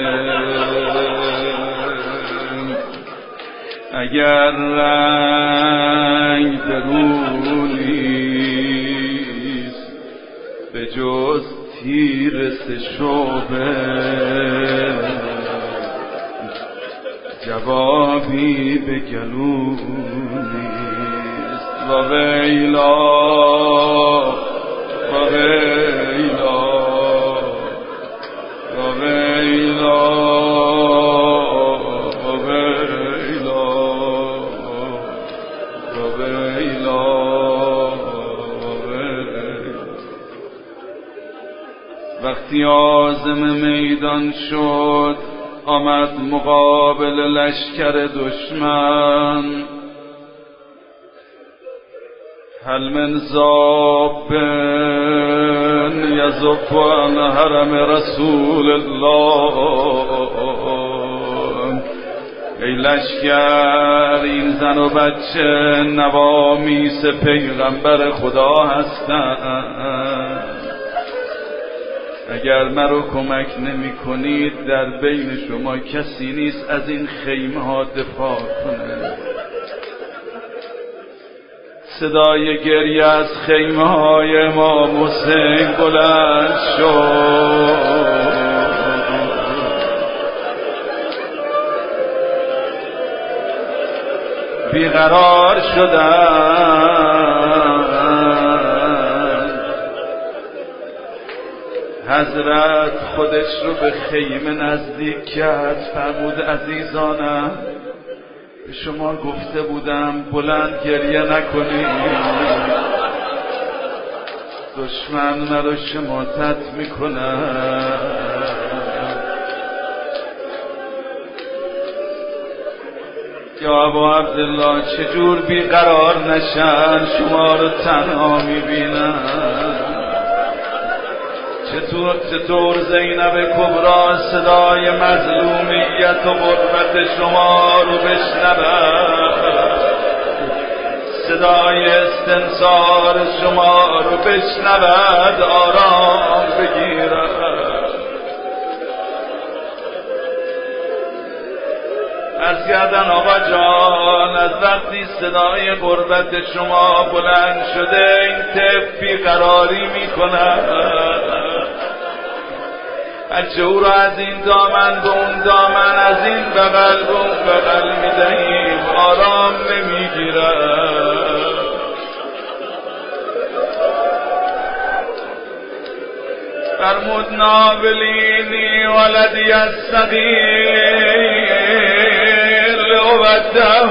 Speaker 1: اگر رنگ درونیست به جز تیر سه شعبه، جوابی به گلو نیست. و ویلا و ویلا و ویلا و ویلا و ویلا و ویلا. وقتی عازم میدان شد، آمد مقابل لشکر دشمن، هل من ضاب یذب عن حرم رسول الله. ای لشکر، این زن و بچه نوامیس پیغمبر خدا هستند. اگر مرا کمک نمی کنید، در بین شما کسی نیست از این خیمه ها دفاع کنه. صدای گریه از خیمه های امام حسین بلند شد. بیقرار شدند. حضرت خودش رو به خیمه نزدیک کرد، فرمود عزیزانم، به شما گفته بودم بلند گریه نکنید، دشمن مرا شماتت میکنه. یا ابا عبدالله چجور بیقرار نشن شما رو تنها میبینن؟ چطور چطور زینب کبرا صدای مظلومیت و غربت شما رو بشنود، صدای استنصار شما رو بشنود، آرام بگیرد. عرض کردن آقا جان از وقتی صدای غربت شما بلند شده این طفل بیقراری میکند، بچه او را از این دامن به اون دامن، از این بغل به اون بغل میدهیم، آرام نمیگیرد. فرمود ناولینی ولدی الصغیر لعبته،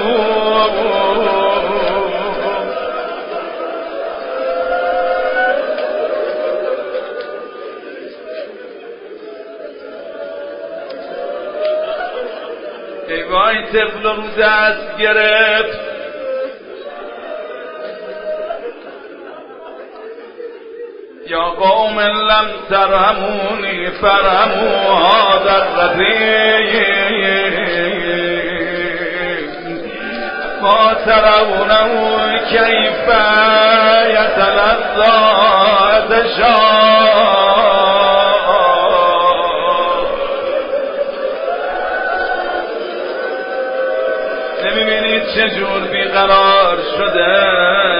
Speaker 1: ای وای طفل رو دست گرفت، یا قوم لم ترحمونی فرحموا هذا الرفیق ما ترونه کیف یتلظی یتشاء. نمیبینید چجور بیقرار شده؟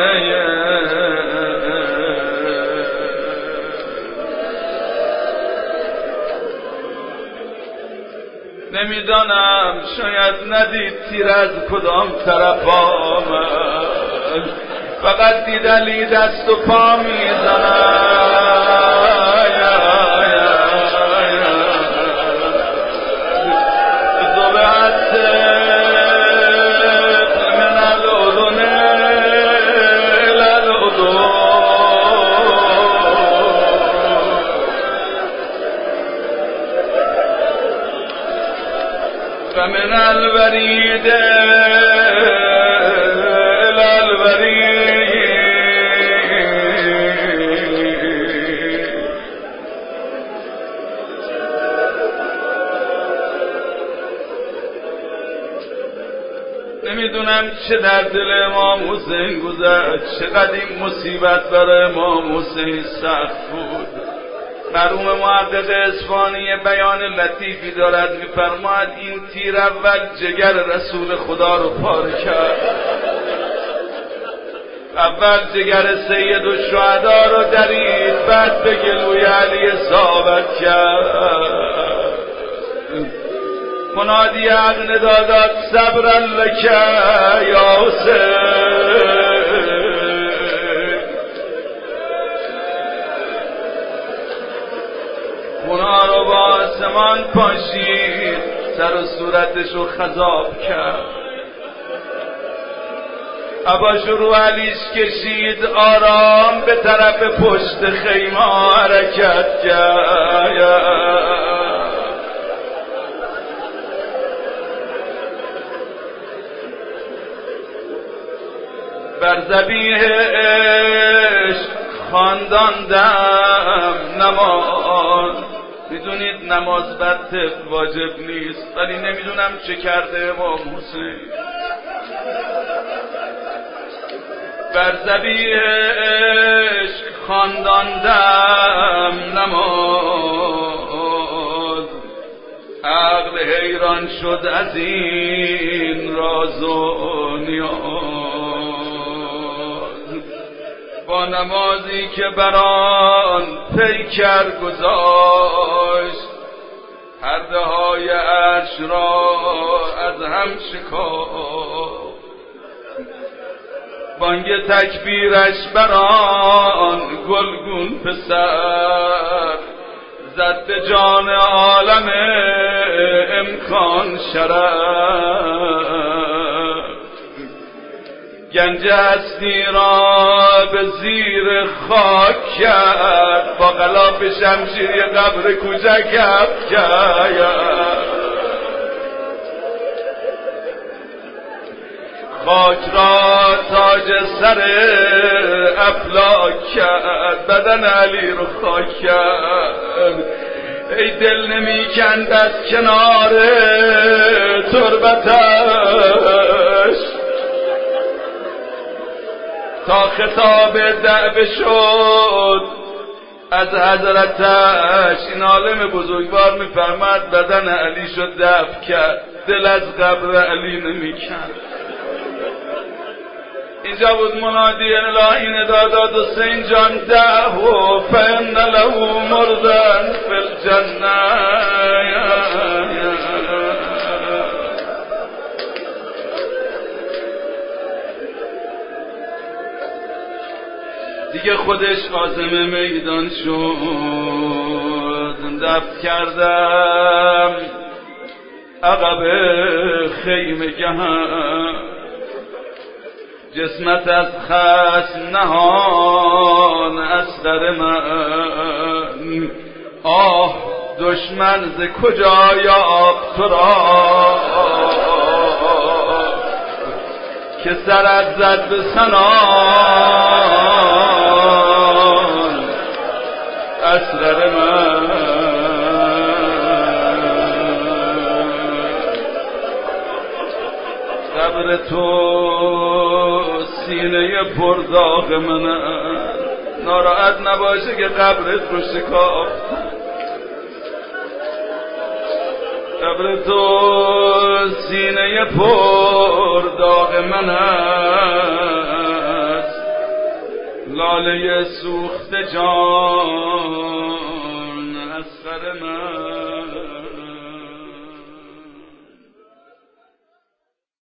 Speaker 1: نمیدانم شاید ندید تیر از کدام طرف آمد، فقط دید علی دست و پا میزند. ذبحت من الاذن الى الاذن، فمن الورید الى الورید. نمیدونم چه در دل امام حسین گذشت، چقدر این مصیبت برای امام حسین سخت بود. مرحوم محقق اصفهانی بیان لطیفی دارد، میفرماید این تیر اول جگر رسول خدا رو پاره کرد، اول جگر سید الشهدا رو درید، بعد به گلوی علی اصابت کرد. منادی حق ندا داد صبرا لک یا حسین. اونا رو با آسمان پاشید، سر و صورتش رو خضاب کرد، عباش رو علیش کشید، آرام به طرف پشت خیمه حرکت کرد. بر ذبیح عشق خوانداندم نماز. میدونید نماز بر طفل واجب نیست، ولی نمیدونم چه کرده امام حسین. بر ذبیح عشق خوانداندم نماز، عقل حیران شد از این راز و نیاز. با نمازی که بران پیکر گذاشت، پرده های عرش را از هم شکافت. بانگ تکبیرش بران گلگون پسر، زد به جان عالم امکان شرف. گنج هستی را به زیر خاک کرد، با غلاف شمشیر یه قبر کوچک کرد. خاک را تاج سر افلاک کرد، بدن علی رو خاک کرد. ای دل نمی کند از کنار تربتش، تا خطاب دعوه شد از حضرتش. این عالم بزرگوار میفرماد بدن علی شد دفع کرد، دل از قبر علی نمی کند. اینجا بود منادی الهی ندا داد حسین جان دعو فإن له مردن فی الجنه. دیگه خودش عازم میدان شد، دفع کردم عقب خیمه گهم، جسمت از خشم نهان اصغر من. آه دشمن ز کجا یافت تو را، که سرت زد به سنان اصغر من. قبر تو سینه پرداغ من، ناراحت نباشه که قبرت رو شکافت. قبر تو سینه پرداغ من است، لاله سوخت جان